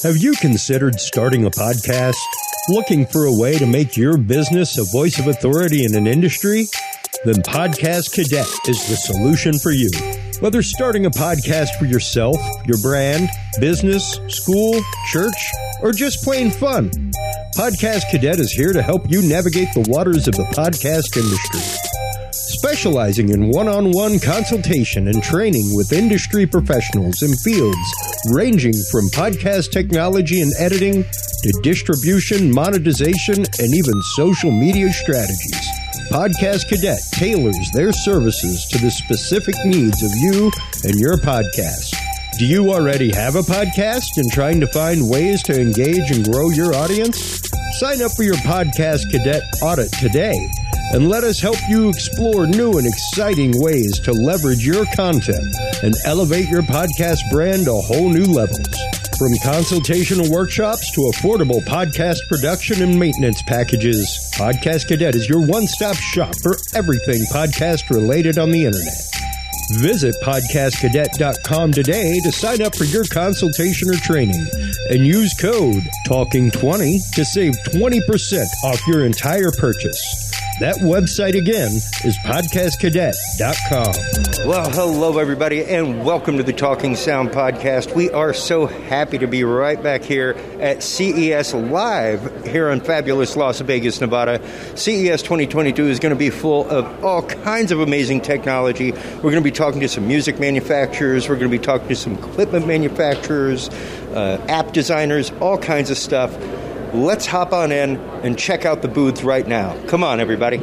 Have you considered starting a podcast? Looking for a way to make your business a voice of authority in an industry? Then Podcast Cadet is the solution for you. Whether starting a podcast for yourself, your brand, business, school, church, or just plain fun, Podcast Cadet is here to help you navigate the waters of the podcast industry. Specializing in one-on-one consultation and training with industry professionals in fields ranging from podcast technology and editing to distribution, monetization, and even social media strategies. Podcast Cadet tailors their services to the specific needs of you and your podcast. Do you already have a podcast and trying to find ways to engage and grow your audience? Sign up for your Podcast Cadet audit today and let us help you explore new and exciting ways to leverage your content and elevate your podcast brand to whole new levels. From consultational workshops to affordable podcast production and maintenance packages, Podcast Cadet is your one-stop shop for everything podcast related on the internet. Visit podcastcadet.com today to sign up for your consultation or training and use code TALKING20 to save 20% off your entire purchase. That website again is podcastcadet.com. Well, hello everybody and welcome to the Talking Sound Podcast. We are so happy to be right back here at CES Live here in fabulous Las Vegas, Nevada. CES 2022 is going to be full of all kinds of amazing technology. We're going to be talking to some music manufacturers. We're going to be talking to some equipment manufacturers, app designers, all kinds of stuff. Let's hop on in and check out the booths right now. Come on, everybody.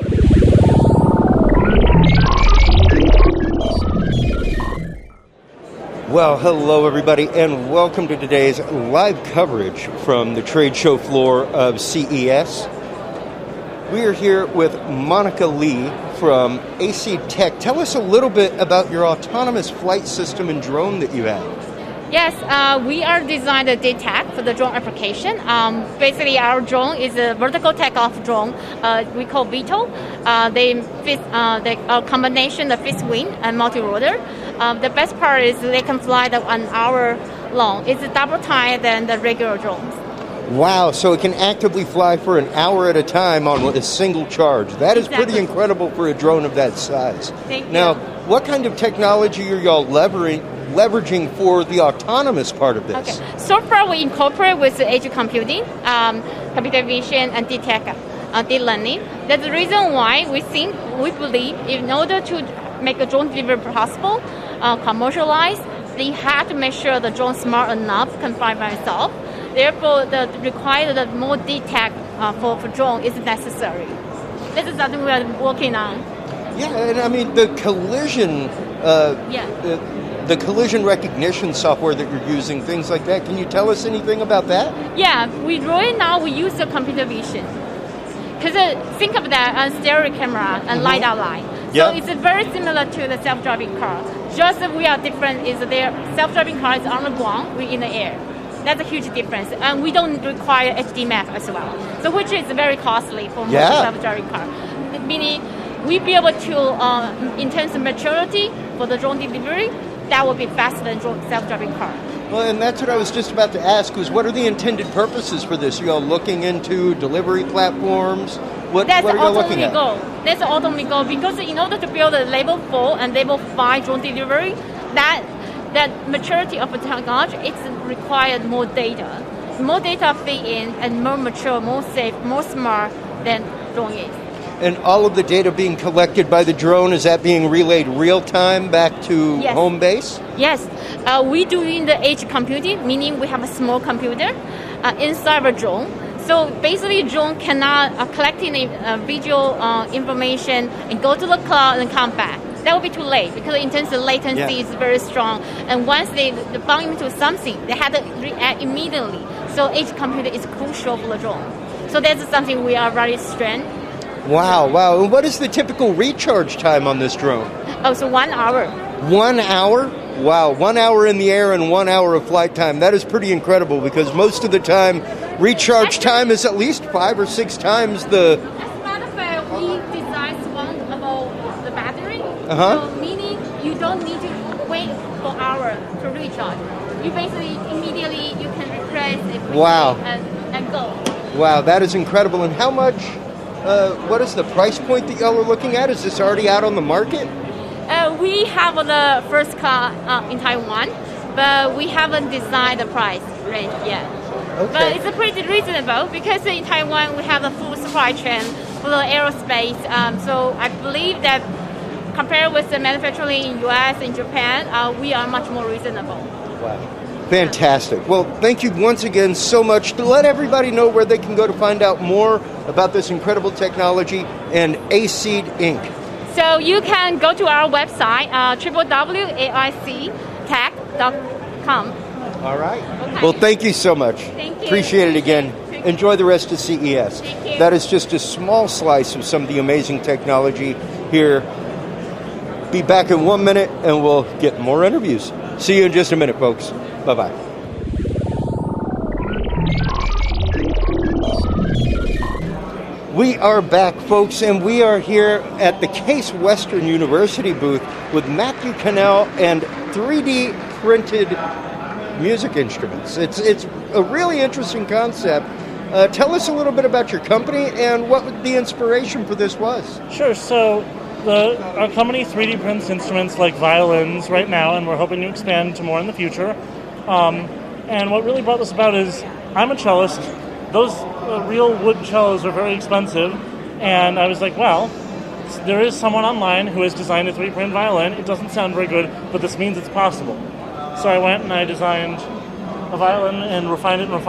Well, hello, everybody, and welcome to today's live coverage from the trade show floor of CES. We are here with Monica Lee from AC Tech. Tell us a little bit about your autonomous flight system and drone that you have. Yes, we are designed a DTAC for the drone application. Basically, our drone is a vertical takeoff drone. We call VTOL. They fit a combination of fixed wing and multi-rotor. The best part is they can fly an hour long. It's double time than the regular drones. Wow, so it can actively fly for an hour at a time on a single charge. That is pretty incredible for a drone of that size. Thank you. Now, what kind of technology are y'all leveraging for the autonomous part of this? Okay. So far, we incorporate with the edge computing, computer vision, and deep learning. That's the reason why we believe, in order to make a drone delivery possible, commercialized, they have to make sure the drone smart enough can fly by itself. Therefore, the required more DTAC for drone is necessary. This is something we are working on. Yeah, and I mean the collision. The collision recognition software that you're using, things like that. Can you tell us anything about that? Yeah, we use the computer vision. Because think of that as stereo camera and LiDAR line. So it's very similar to the self-driving car. Just we are different is their self-driving car is on the ground, we're in the air. That's a huge difference. And we don't require HD map as well. So which is very costly for most self-driving car. Meaning we be able to, in terms of maturity for the drone delivery, that will be faster than self-driving car. Well, and that's what I was just about to ask, was what are the intended purposes for this? Are you all looking into delivery platforms? What are you all looking at? That's the ultimate goal, because in order to build a level 4 and level 5 drone delivery, that maturity of the technology, it's required more data. More data feed in and more mature, more safe, more smart than drone is. And all of the data being collected by the drone, is that being relayed real time back to home base? Yes. We do in the edge computing, meaning we have a small computer inside the drone. So basically, drone cannot collect any visual information and go to the cloud and come back. That will be too late because in terms of latency is very strong. And once they bump into something, they have to react immediately. So edge computer is crucial for the drone. So that's something we are very strong. Wow. And what is the typical recharge time on this drone? Oh, so 1 hour. 1 hour? Wow, 1 hour in the air and 1 hour of flight time. That is pretty incredible because most of the time, recharge time is at least 5 or 6 times the... As a matter of fact, we designed one about the battery. So meaning you don't need to wait for hours to recharge. You basically immediately you can trace if we Wow. and go. Wow, that is incredible. And how much, what is the price point that y'all are looking at? Is this already out on the market? We have the first car in Taiwan, but we haven't designed the price range yet. Okay. But it's pretty reasonable because in Taiwan we have the full supply chain for the aerospace. So I believe that compared with the manufacturing in US and Japan, we are much more reasonable. Wow. Fantastic. Well, thank you once again so much. To let everybody know where they can go to find out more about this incredible technology and ACEED Inc. So you can go to our website, www.aictech.com. All right. Okay. Well, thank you so much. Thank you. Appreciate it again. Thank you. Enjoy the rest of CES. Thank you. That is just a small slice of some of the amazing technology here. Be back in 1 minute and we'll get more interviews. See you in just a minute, folks. Bye-bye. We are back, folks, and we are here at the Case Western University booth with Matthew Cannell and 3D printed music instruments. It's a really interesting concept. Tell us a little bit about your company and what the inspiration for this was. Sure. So our company 3D prints instruments like violins right now, and we're hoping to expand to more in the future. And what really brought this about is I'm a cellist. Those real wood cellos are very expensive, and I was like, well, there is someone online who has designed a 3D print violin. It doesn't sound very good, but this means it's possible. So I went and I designed a violin and refined it.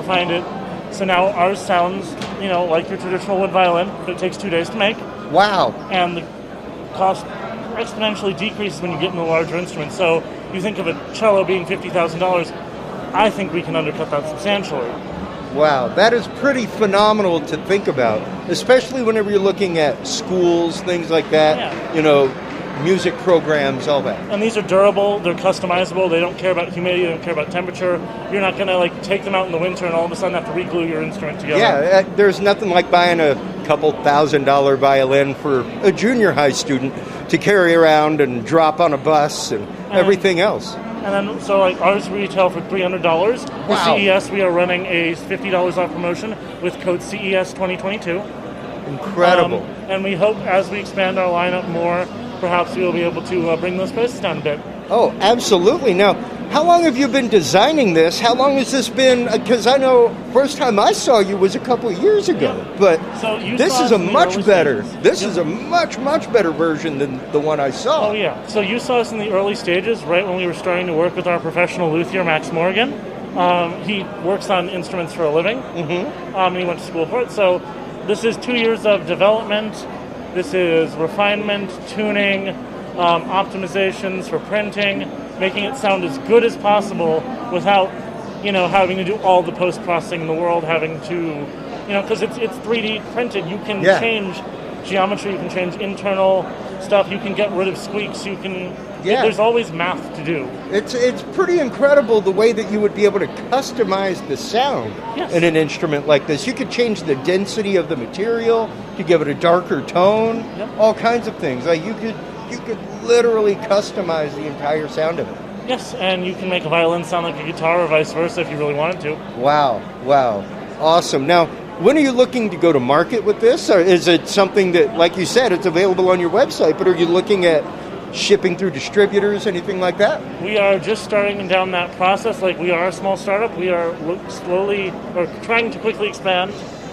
So now ours sounds, like your traditional wood violin, but it takes 2 days to make. Wow. And the cost exponentially decreases when you get into larger instruments. So you think of a cello being $50,000, I think we can undercut that substantially. Wow, that is pretty phenomenal to think about, especially whenever you're looking at schools, things like that, Yeah. Music programs, all that. And these are durable, they're customizable, they don't care about humidity, they don't care about temperature. You're not going to take them out in the winter and all of a sudden have to re-glue your instrument together. Yeah, there's nothing like buying a couple $1,000 violin for a junior high student to carry around and drop on a bus and everything else. And then, so ours retail for $300. For Wow. CES, we are running a $50 off promotion with code CES 2022. Incredible. And we hope as we expand our lineup more, perhaps we will be able to bring those prices down a bit. Oh, absolutely. Now, how long have you been designing this? How long has this been? Because I know first time I saw you was a couple of years ago. Yeah. But So you this saw is us a in the much early better. stages. This Yep. is a much better version than the one I saw. Oh, yeah. So you saw us in the early stages, right when we were starting to work with our professional luthier, Max Morgan. He works on instruments for a living, and he went to school for it. So this is 2 years of development. This is refinement, tuning, optimizations for printing, making it sound as good as possible without, having to do all the post-processing in the world, having to, because it's 3D printed. You can change geometry, you can change internal stuff, you can get rid of squeaks, you can... Yeah. There's always math to do. It's pretty incredible the way that you would be able to customize the sound in an instrument like this. You could change the density of the material to give it a darker tone, all kinds of things. Like you could literally customize the entire sound of it. Yes, and you can make a violin sound like a guitar or vice versa if you really wanted to. Wow. Awesome. Now, when are you looking to go to market with this? Or is it something that, like you said, it's available on your website, but are you looking at shipping through distributors, anything like that? We are just starting down that process. We are a small startup. We are slowly, or trying to quickly expand,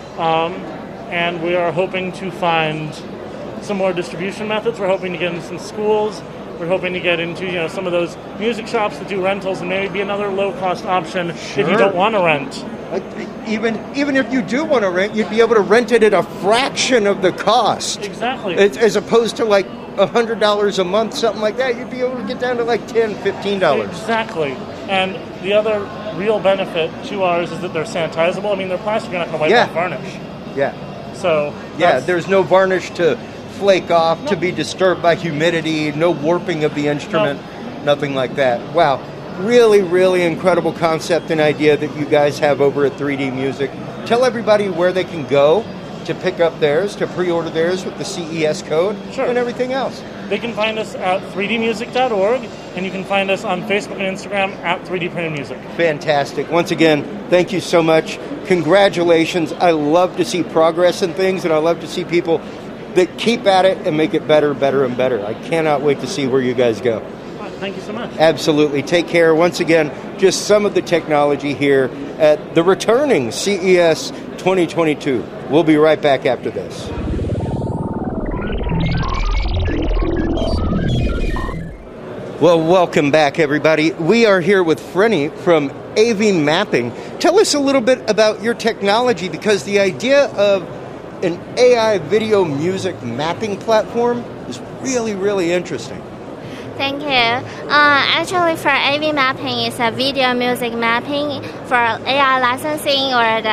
and we are hoping to find some more distribution methods. We're hoping to get into some schools. We're hoping to get into some of those music shops that do rentals, and maybe be another low-cost option if you don't want to rent. Even if you do want to rent, you'd be able to rent it at a fraction of the cost. Exactly. As opposed to $100 a month, something like that. You'd be able to get down to $10, $15. Exactly. And the other real benefit to ours is that they're sanitizable. I mean, they're plastic, you're not going to wipe off varnish. Yeah. So there's no varnish to flake off, to be disturbed by humidity, no warping of the instrument, nothing like that. Wow. Really, really incredible concept and idea that you guys have over at 3D Music. Tell everybody where they can go to pick up theirs, to pre-order theirs with the CES code, and everything else? They can find us at 3dmusic.org, and you can find us on Facebook and Instagram at 3D Printed Music. Fantastic. Once again, thank you so much. Congratulations. I love to see progress in things, and I love to see people that keep at it and make it better, better, and better. I cannot wait to see where you guys go. Thank you so much. Absolutely. Take care. Once again, just some of the technology here at the returning CES 2022. We'll be right back after this. Well, welcome back, everybody. We are here with Frenny from AV Mapping. Tell us a little bit about your technology, because the idea of an AI video music mapping platform is really, really interesting. Thank you. Actually, for AV mapping, it's a video music mapping for AI licensing or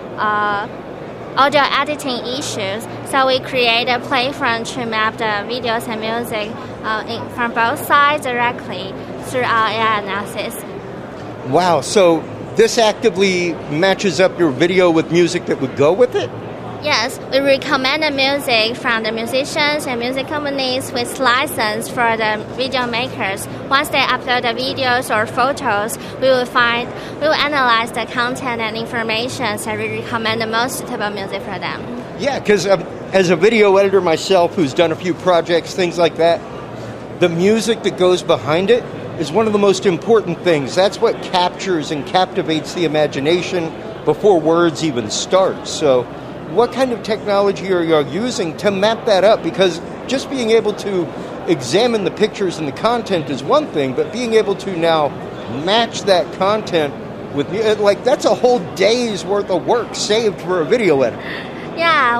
the audio editing issues. So we create a platform to map the videos and music from both sides directly through our AI analysis. Wow, so this actively matches up your video with music that would go with it? Yes, we recommend the music from the musicians and music companies with license for the video makers. Once they upload the videos or photos, we will analyze the content and information and we recommend the most suitable music for them. Yeah, because as a video editor myself who's done a few projects, things like that, the music that goes behind it is one of the most important things. That's what captures and captivates the imagination before words even start. So what kind of technology are you using to map that up? Because just being able to examine the pictures and the content is one thing, but being able to now match that content with, like, that's a whole day's worth of work saved for a video editor. Yeah,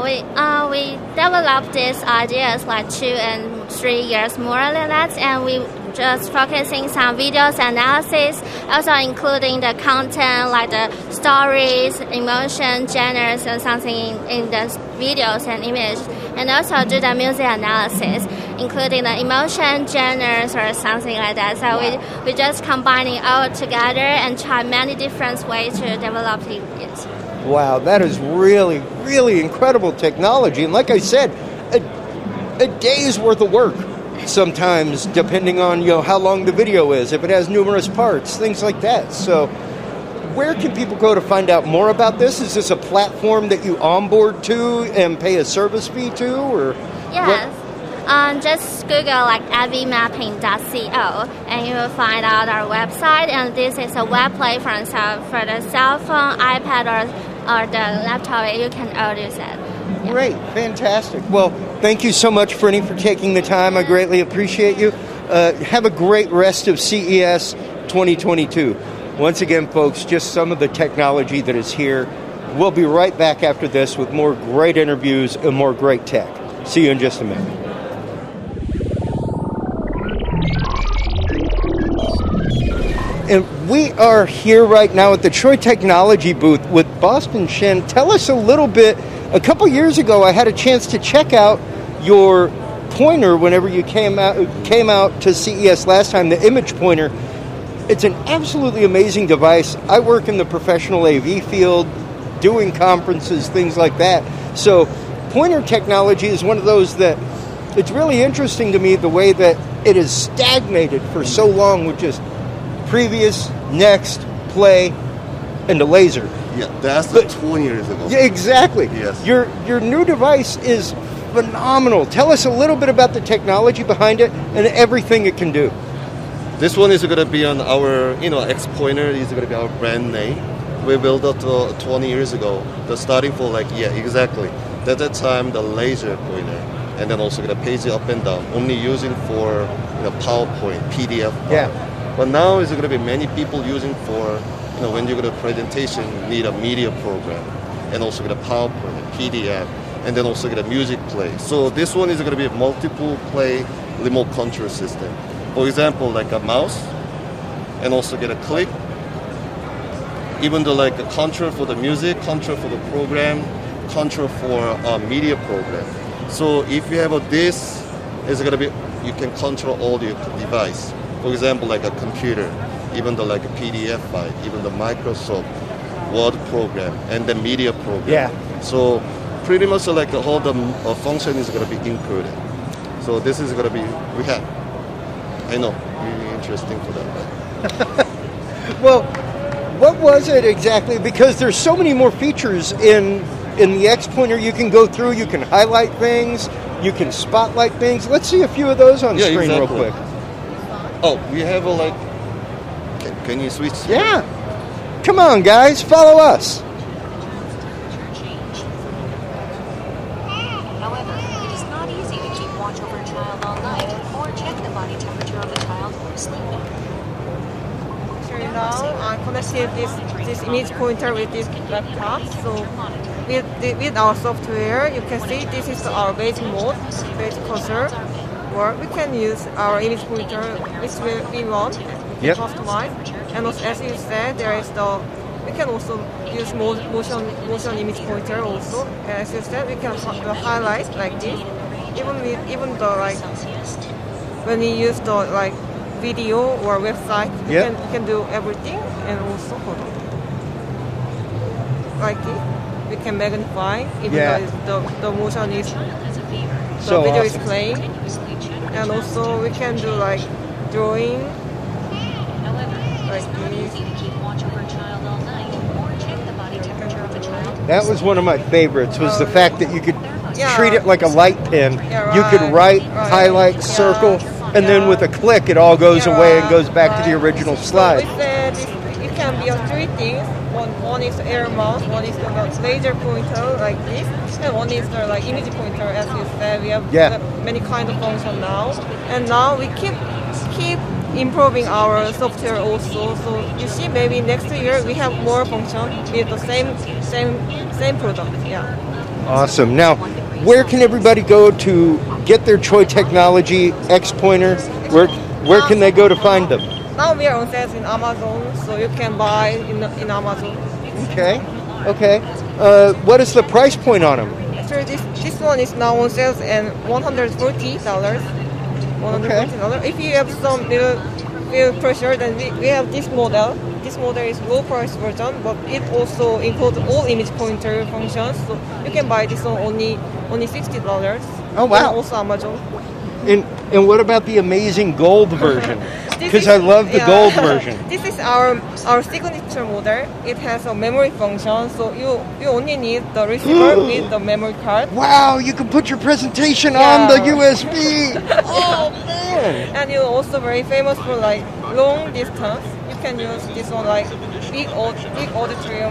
we developed these ideas like 2 and 3 years more than that, and we just focusing some videos analysis, also including the content like the stories, emotion, genres, and something in the videos and images, and also do the music analysis, including the emotion, genres, or something like that. So we just combining all together and try many different ways to develop it. Wow, that is really, really incredible technology. And like I said, a day's worth of work sometimes, depending on how long the video is, if it has numerous parts, things like that. So where can people go to find out more about this? Is this a platform that you onboard to and pay a service fee to? Or yes. Just Google like avmapping.co and you will find out our website. And this is a web platform, so for the cell phone, iPad, or the laptop, you can all use it. Yeah. Great, fantastic. Well, thank you so much, Frenny, for taking the time. I greatly appreciate you. Have a great rest of CES 2022. Once again, folks, just some of the technology that is here. We'll be right back after this with more great interviews and more great tech. See you in just a minute. And we are here right now at the Troy Technology booth with Boston Shen. Tell us a little bit. A couple years ago, I had a chance to check out your pointer whenever you came out to CES last time, the image pointer. It's an absolutely amazing device. I work in the professional AV field, doing conferences, things like that. So pointer technology is one of those that it's really interesting to me, the way that it has stagnated for so long with just previous, next, play, and the laser. Yeah, that's 20 years ago. Yeah, exactly. Yes. Your new device is phenomenal. Tell us a little bit about the technology behind it and everything it can do. This one is going to be on our, X Pointer is going to be our brand name. We built it 20 years ago. The starting for exactly. At that time, the laser pointer, and then also going to page it up and down, only using for PowerPoint, PDF. Yeah. But now is going to be many people using for, when you go to presentation, you need a media program, and also get a PowerPoint, PDF, and then also get a music play. So this one is going to be a multiple play remote control system. For example, like a mouse, and also get a click. Even though like a control for the music, control for the program, control for a media program. So if you have this, it's going to be, you can control all your device. For example, like a computer, even though like a PDF file, even the Microsoft Word program and the media program. Yeah. So pretty much like all the function is going to be included. So this is going to be, I know, really interesting for them. Well, what was it exactly? Because there's so many more features in the X Pointer. You can go through, you can highlight things, you can spotlight things. Let's see a few of those on screen real quick. Oh, we have can you switch? Yeah. Come on, guys, follow us. However, it is not easy to keep watch over a child all night or check the body temperature of the child while sleeping. Actually, now I connected this image pointer with this laptop. So with our software, you can see this is our basic mode, basic cursor. Or we can use our image pointer which we want, customize. And also, as you said, we can also use motion image pointer also. And as you said, we can highlight like this. Even though when we use the video or website, we can do everything. And also like this, we can magnify even though the motion is the video is playing. And also we can do drawing like this. That was one of my favorites, was the fact that you could treat it like a light pen. You could write, highlight, circle, and then with a click it all goes away and goes back to the original slide. So it can be three things. One is the air mouse, one is the laser pointer like this, and one is the image pointer. As you said, we have many kind of functions now, and now we keep improving our software also. So you see, maybe next year we have more functions with the same product. Yeah. Awesome. Now, where can everybody go to get their Choi Technology X Pointer? Where can they go to find them? Now we are on sale in Amazon, so you can buy in Amazon. Okay. What is the price point on them? Actually, this one is now on sale at $140. $140. If you have some little pressure, then we have this model. This model is low price version, but it also includes all image pointer functions. So you can buy this one only $60. Oh wow! And also Amazon. And what about the amazing gold version? Because I love the gold version. This is our signature model. It has a memory function, so you only need the receiver with the memory card. Wow, you can put your presentation on the USB. Oh man! And you're also very famous for long distance. You can use this one big auditorium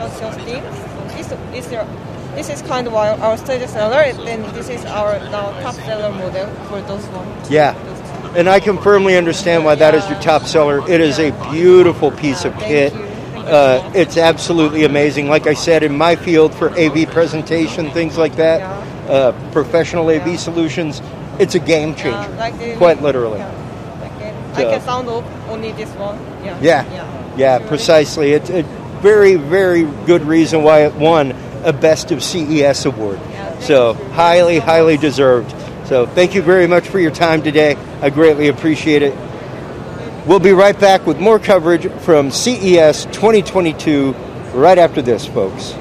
things. This is kind of our stage seller, and this is our top seller model for those ones. Yeah. And I can firmly understand why that is your top seller. It is a beautiful piece of kit. It's absolutely amazing. Like I said, in my field for AV presentation, things like that, professional AV solutions, it's a game changer, quite literally. I can sound off only this one. Yeah, precisely. It's a very, very good reason why it won a Best of CES award. So highly, highly deserved. So thank you very much for your time today. I greatly appreciate it. We'll be right back with more coverage from CES 2022 right after this, folks.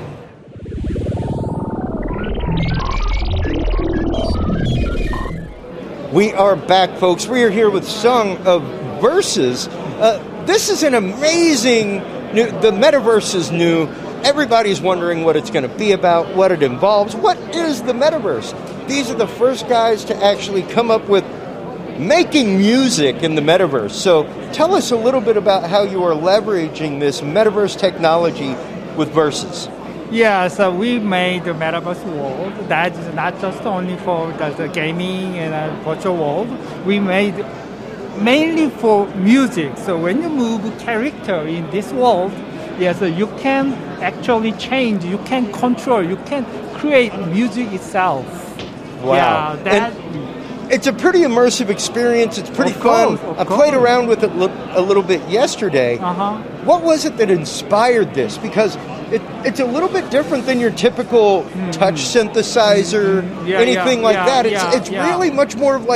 We are back, folks. We are here with Sung of Versus. This is an amazing the metaverse is new. Everybody's wondering what it's going to be about, what it involves. What is the metaverse? These are the first guys to actually come up with making music in the metaverse. So tell us a little bit about how you are leveraging this metaverse technology with Versus. Yeah, so we made the metaverse world. That is not just only for the gaming and virtual world. We made mainly for music. So when you move character in this world, yes, you can actually change, you can control, you can create music itself. Wow. Yeah, it's a pretty immersive experience. It's pretty fun. I played around with it a little bit yesterday. What was it that inspired this? Because it's a little bit different than your typical touch synthesizer, anything like that. It's really much more of like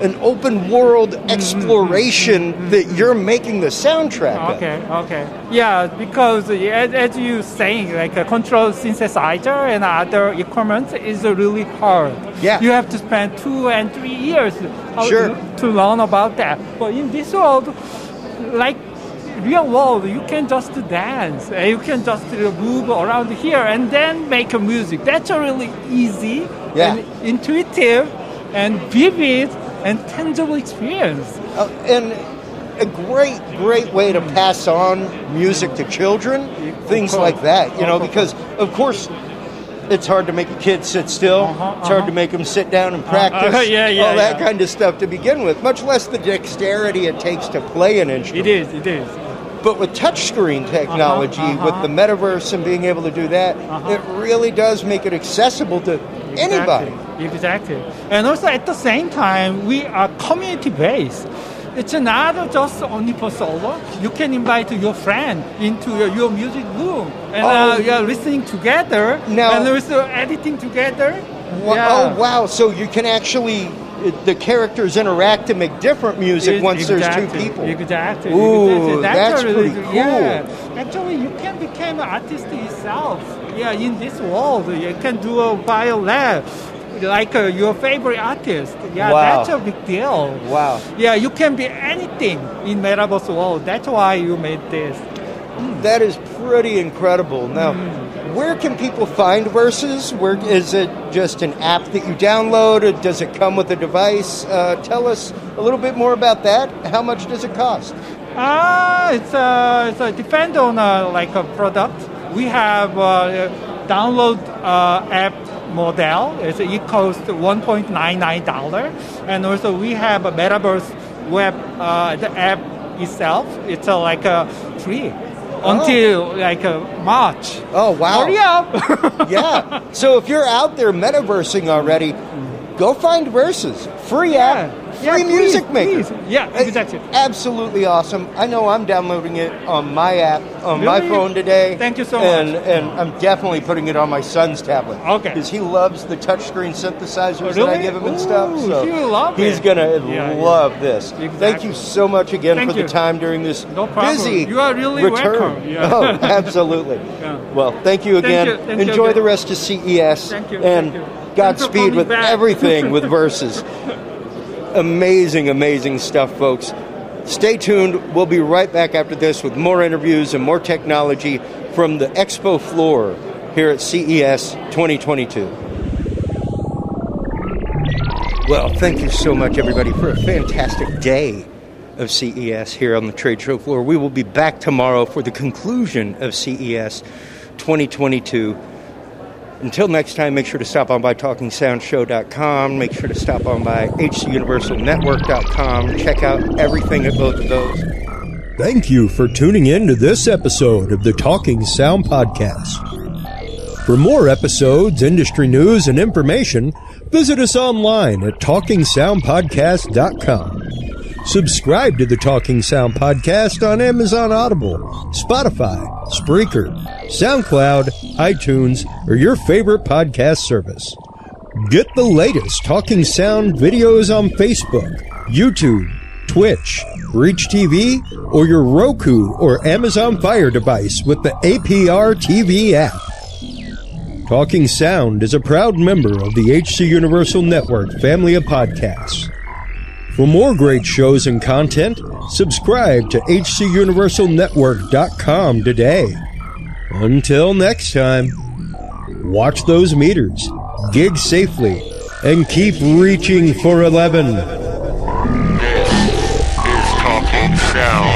an open world exploration that you're making the soundtrack of. Okay. Yeah, because as you saying, like a control synthesizer and other equipment is really hard. Yeah. You have to spend 2 and 3 years Sure. to learn about that. But in this world, like real world, you can just dance. You can just move around here and then make a music. That's a really easy and intuitive and vivid and tangible experience. And a great way to pass on music to children, things like that, you know, because of course it's hard to make a kid sit still. It's hard to make them sit down and practice all that kind of stuff to begin with, much less the dexterity it takes to play an instrument. It is. But with touchscreen technology, with the metaverse and being able to do that, it really does make it accessible to anybody. Exactly. And also at the same time, we are community-based. It's not just only for solo. You can invite your friend into your music room, and you are listening together, and also editing together. Oh, wow. So you can actually... the characters interact to make different music once there's two people. Exactly. Ooh, that's really cool. Yeah. Actually, you can become an artist yourself. Yeah, in this world, you can do a violin, like your favorite artist. Yeah, that's a big deal. Wow. Yeah, you can be anything in Metaverse world. That's why you made this. That is pretty incredible. Now, where can people find Versus? Where is it just an app that you download, or does it come with a device? Tell us a little bit more about that. How much does it cost? It's depend on like a product. We have download app model. It costs $1.99, and also we have a Metaverse web the app itself. It's like free. Until like March. Oh, wow. Hurry up. Yeah. So if you're out there metaversing already, go find Versus. Free app. Free music maker. Please. Yeah, exactly. Absolutely awesome. I know I'm downloading it on my app on my phone today. Thank you so much. And I'm definitely putting it on my son's tablet. Okay. Because he loves the touchscreen synthesizers that I give him and stuff. So he's going to love this. Exactly. Thank you so much again for the time during this busy You are really return. welcome. Yeah. Oh, absolutely. Well, thank you again. Thank you. Enjoy the rest of CES. Thank you. And Godspeed with everything with Versus. Amazing stuff, folks. Stay tuned. We'll be right back after this with more interviews and more technology from the expo floor here at CES 2022. Well, thank you so much, everybody, for a fantastic day of CES here on the trade show floor. We will be back tomorrow for the conclusion of CES 2022. Until next time, make sure to stop on by TalkingSoundShow.com. Make sure to stop on by HCUniversalNetwork.com. Check out everything at both of those. Thank you for tuning in to this episode of the Talking Sound Podcast. For more episodes, industry news, and information, visit us online at TalkingSoundPodcast.com. Subscribe to the Talking Sound Podcast on Amazon Audible, Spotify, Spreaker, SoundCloud, iTunes, or your favorite podcast service. Get the latest Talking Sound videos on Facebook, YouTube, Twitch, Reach TV, or your Roku or Amazon Fire device with the APR TV app. Talking Sound is a proud member of the HC Universal Network family of podcasts. For more great shows and content, subscribe to HCUniversalNetwork.com today. Until next time, watch those meters, gig safely, and keep reaching for 11. This is Talking Sound.